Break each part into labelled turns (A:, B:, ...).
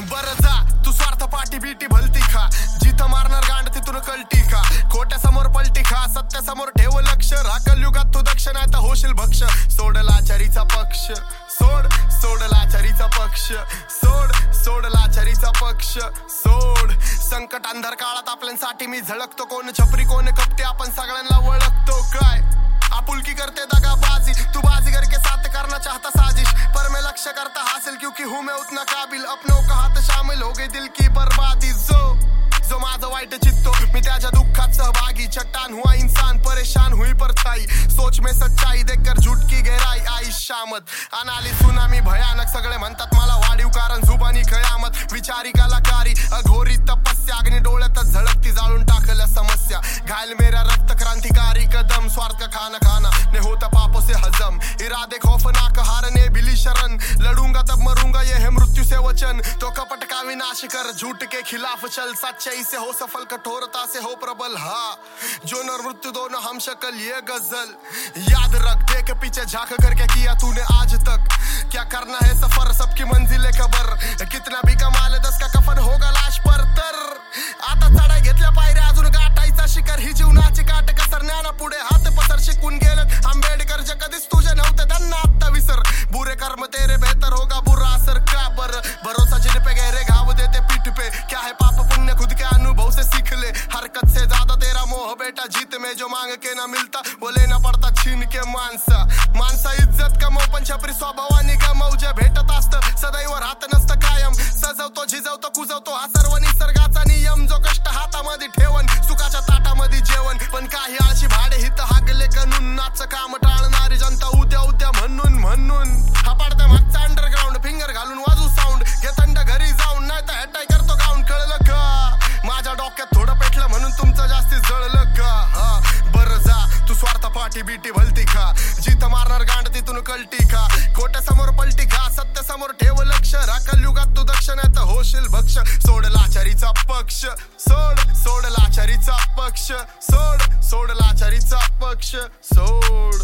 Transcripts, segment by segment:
A: बरं जा तू स्वार्थ पाठी बीटी भलती खा, जिथं मारणार गांड तिथून कलटी खा, खोट्या समोर पलटी खा, सत्या समोर ठेव लक्ष, राखल युगात तू दक्ष नाही तर होशील भक्ष. सोड लाचारीचा पक्ष, सोड लाचारीचा पक्ष, सोड लाचारीचा पक्ष, सोड. संकट अंधार काळात आपल्यासाठी मी झळकतो, कोण छपरी कोण कपटी आपण सगळ्यांना ओळखतो. काय आपुलकी करते दगाबाजी, तू बाजीगर के साथ करना चाहता साजिश, पर मैं लक्ष्य करता हासिल क्योंकि हूँ मैं उतना काबिल, अपनों का हाथ शामिल हो गई दिल की बर्बादी. जो माझं वाईट चित्तो मी त्याच्या दुःखात सहभागी, चट्टान हुआ इंसान परेशान हुई परछाई, सोच में सच्चाई देखकर झूठ की गहराई आई शामत, अनाली सुनामी भयानक, सगळे म्हणतात मला वाढीव कारण जुबानी खयामत, विचारी कलाकारी अघोरी तपस्या, अग्नि डोळ्यातच झळकती जाळून टाकल्या समस्या, घायल मेरा रक्त क्रांतिकारी कदम, स्वार्थ का खाना खाना ने होता पापों से हजम, इरादे खौफनाक हारने बिली शरण, लड़ूंगा तब मरूंगा ये है मृत्यु से वचन, तो कपट का विनाश कर झूठ के खिलाफ चल, सच्चाई से हो सफल कठोरता से हो प्रबल, हाँ जो नर मृत्यु दोनों हम शक्ल ये गजल, याद रख देख पीछे झांक कर क्या किया तूने आज तक, क्या करना है सफर सबकी मंजिलें खबर, कितना भी कमा ले 10 का कफन होगा लाश पर तर, आता चढाई घेतल्या पायऱ्या अजून गाठायचा शिखर, ही जीवनाची काट कसरण्याना पुढे हात पसर, शिकून गेलेत आंबेडकर जे कधीच तुझे नव्हते त्यांना आता विसर, बुरे कर्म तेरे बेहतर होगा बुरा असर, का बर भरोसा जिन पे गहरे घाव देते पीठ पे, क्या है पाप पुण्य खुद के अनुभव से सीख ले, हरकत से ज्यादा तेरा मोह बेटा, जीत में जो मांग के ना मिलता वो लेना पडता छीन के माणसा इज्जत कमव पण छपरी स्वभावानी गमव, जे भेटत असतं सदैव राहत नसतं कायम, सजवतो झिजवतो कुजवतो हा सर्व निसर्गाचा नियम, जो कष्ट हातामध्ये ठेवण सुखाच्या ताटामध्ये जेवण, पण काही आळशी भाडे हित हागले कनून, नाच काम टाळणारी जनता उद्या म्हणून हा पाडते मागचा अंडरग्राऊंड, फिंगर घालून वाजू साऊंड, घे थंड घरी जाऊन नाही तर हॅटाय करतो गाऊन, कळलं का माझ्या डोक्यात थोडं पेटलं म्हणून तुमचं जास्तीत जळलं का, हा बरं जा तू स्वार्थ पाठी बीटी भलती खा, जिथं मारणार गांड तिथून कलटी खा, खोट्या समोर पलटी खा, सत्य समोर ठेव लक्ष, राखल युगात तू दक्ष नाही तर होशील भक्ष, सोड लाचारीचा पक्ष, सोड लाचारीचा पक्ष, सोड लाचारीचा पक्ष, सोड.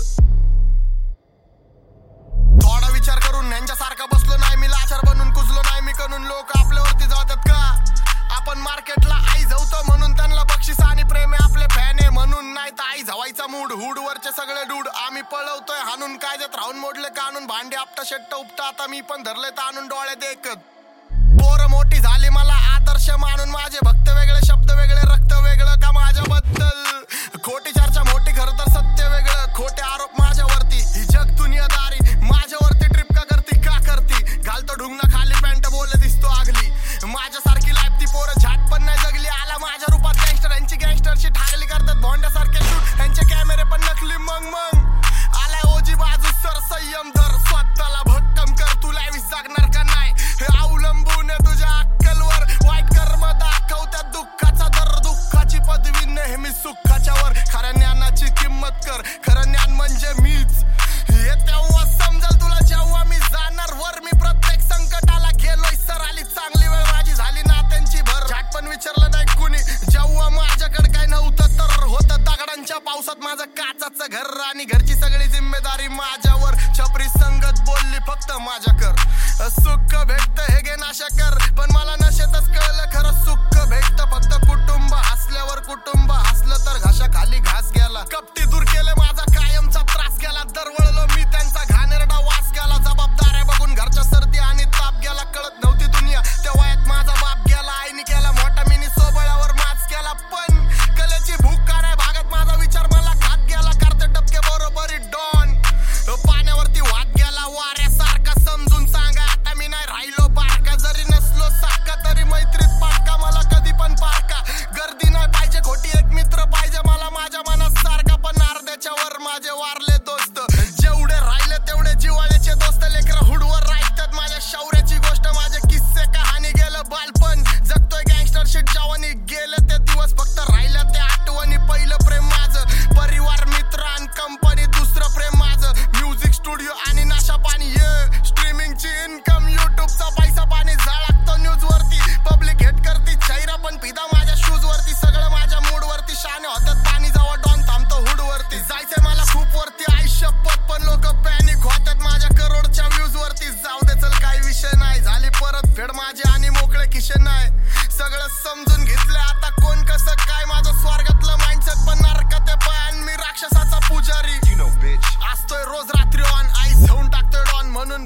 A: थोडा विचार करून यांच्यासारखा बसलो नाही मी, लाचार बनून कुजलो नाही मी कणून, लोक आपल्यावरती जातात का आपण मार्केटला आई जाऊतो म्हणून, त्यांना बक्षीस आणि प्रेम आहे आपले फॅन आहे म्हणून, नाही तर आई जावायचा मूड, हुड वरचे सगळे डूड आम्ही पळवतोय हाणून, कायद्यात राहून मोडले कानून, भांडे आपटा शेट्ट उपटा, आता मी पण धरले ताणून डोळे देखत, पोर मोठी झाली मला आदर्श मानून, माझे भक्त वेगळे शब्द वेगळे रक्त वेगळं का माझ्याबद्दल, खोटी चर्चा मोठी खरं तर सत्य वेगळं, खोटे आरोप माझ्यावरती, ही जग दुनियादारी माझ्यावरती ट्रिप का करती, घालतो ढुंगणा खाली पॅन्ट बोल दिसतो आगली, माझ्यासारखी लाईफ ती पोरं झाट पण नाही जगली, आला माझ्या रूपात गँगस्टर, यांची गँगस्टरची ठागली करतात भोंड्यासारखे शूट, यांचे कॅमेरे पण नकली, मग आलाय ओजी बाजू सर, संयम धर स्वतःला भक्कम कर, तुला जगणार का नाही हे अवलंबून आहे तुझ्या अक्कलवर, वाईट कर्म दाखवत्यात दुःखाचा दर, दुःखाची पदवी नेहमी सुखाच्या वर, खऱ्या ज्ञानाची किंमत कर, खरं ज्ञान म्हणजे मीच, हे तेव्हा समजल तुला जेव्हा मी जाणार वर, मी प्रत्येक संकटाला गेलोय सर, आली चांगली वेळ माझी झाली ना त्यांची भर, झाट पण विचारलं नाही कुणी, जेव्हा माझ्याकडे काय नव्हतं तर होतं दगडांच्या पावसात माझं काचाचं घर, आणि घरची सगळी जिम्मेदारी माझ्यावर, छपरी संगत बोलली फक्त माझ्याकर, सुख भेटत हे घे नाशा कर, पण मला नशेतच कळलं खरं सुख भेटत फक्त कुटुंब हसल्यावर, कुटुंब हसलं तर घशाखाली घास गेला, कपटी दूर केले माझा कायमचा त्रास गेला, दरवळलो मी त्यांचा घाणेरडा वास गेला, जबाबदाऱ्या बघून घरच्या सर्दी आणि ताप गेला, कळत नव्हती दुनिया त्या वयात माझा बाप गेला, आईने केला मोठा मिनी सोबळावर माच केला, पण कलेची भूक का नाही भागत माझा विचार मला खात गेला, करते टपके बरोबरी डॉन, पाण्यावरती वाद गेला वाऱ्यासारखा, समजून सांगा आता मी नाही राहिलो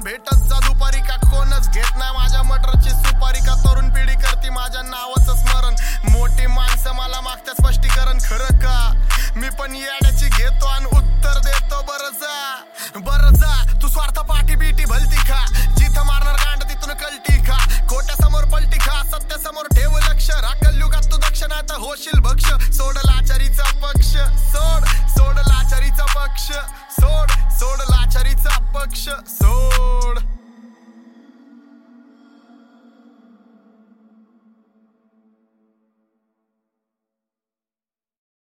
A: भेटत